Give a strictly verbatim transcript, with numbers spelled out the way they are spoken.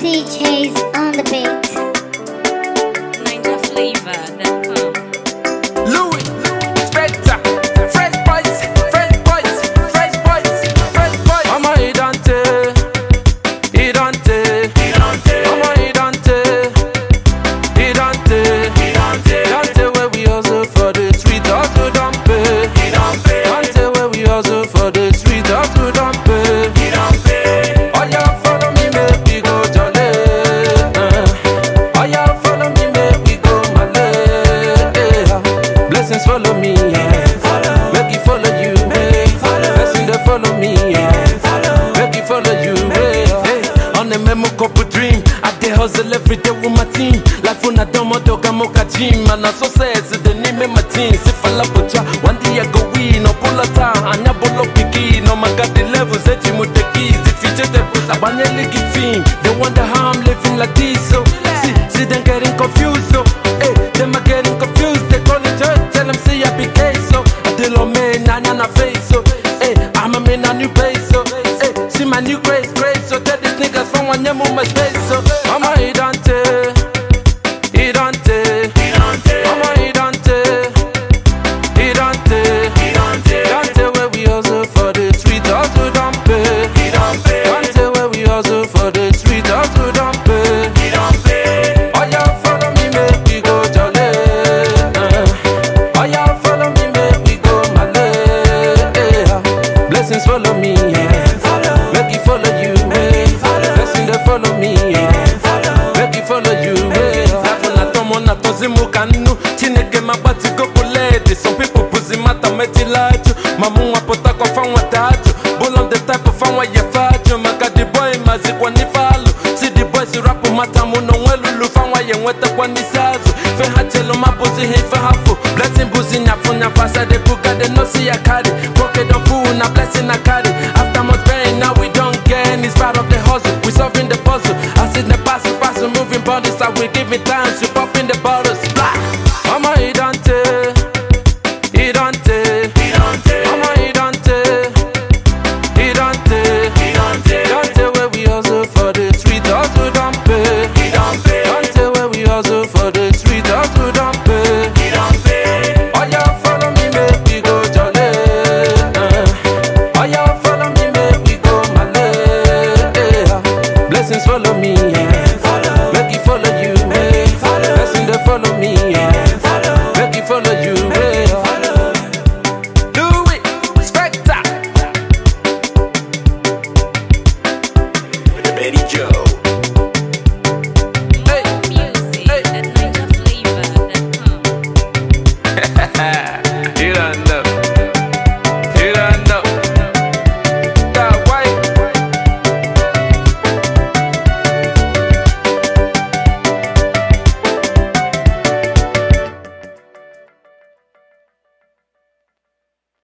D Js on the beat. Ninja flavor dot com. Louis, Spectre, Fresh Boys, Fresh Boys, Fresh Boys, Fresh Boys. I'm a Idante, Idante, Idante. I'm a Idante, Idante, Idante. Idante where we hustle for the street, hustle don't pay. Idante where we hustle for the street, hustle don't pay. Idante. Oh yeah, follow me, make we go jolly. Uh. Oh yeah, follow me, make we go Malay. Blessings follow me, yeah. Make it follow you, hey. Blessings they follow me, yeah. Make it follow you, hey. Hey. On a memo couple dream, I dey hustle every day with my team. Life on a domo dog, I'm a gym, and I so say it's the name of my team. Si fala pocha, one day I go win, no pull a ta, and ya bolo piki, no my god the levels that you must take keys. If you take the push, I ban your leggy thing. They wonder how I'm living like this, so see, see them getting confused, so hey, them are getting confused. They call it church, tell them say I be gay, so I deal on me, nanya na face, so hey, I'm a man a new place, so hey, see my new grace, grace, so tell these niggas from one year move my space, so I'm a Idante, Idante, Idante, I'm a Idante, Idante, Idante, Idante where we hustle for the street, hustle don't pay, Idante where we hustle for the street, hustle don't pay, Idante. Oh yeah, follow me, make we go jolly. Uh. Oh yeah, follow me, make we go Malay. Blessings follow me, yeah. Make it follow you, hey. Blessings they follow me, yeah. Make it follow you, hey. Lafu na tomo na tozimu kanu. Chineke mabati go kulete. Some people pussy mata meti laju. Mamu wapota kwa fan watatu. Bull on the type of fan wa ye faju. Maka the boy mazi kwa ni falu. See the boy si rapu mata muno welulu. Fan wa ye nweta kwa ni sazu. Fe hachelo mapuzi he fe hafu. Blessing buzi nyafu nyafasa de buga de no see ya carry. Poke don't fool na blessing na carry. After much pain now we don't gain. It's part of the hustle. We solving the puzzle. I see the pass pass moving bodies that we give it time. You popping the bottles. Blah. I'm a Idante, Idante, Idante. I'm a Idante, Idante, Idante. Idante where we hustle for the street, hustle don't pay. Idante where we hustle for the street, hustle don't pay. Idante. Oh yeah, follow me, make we go jolly. Uh. Oh yeah, follow me, make we go Malay. Blessings follow me, yeah. Make it follow you, hey. Blessings they follow me, yeah. Make it follow you, hey. Do it, Spectre. Betty Joe.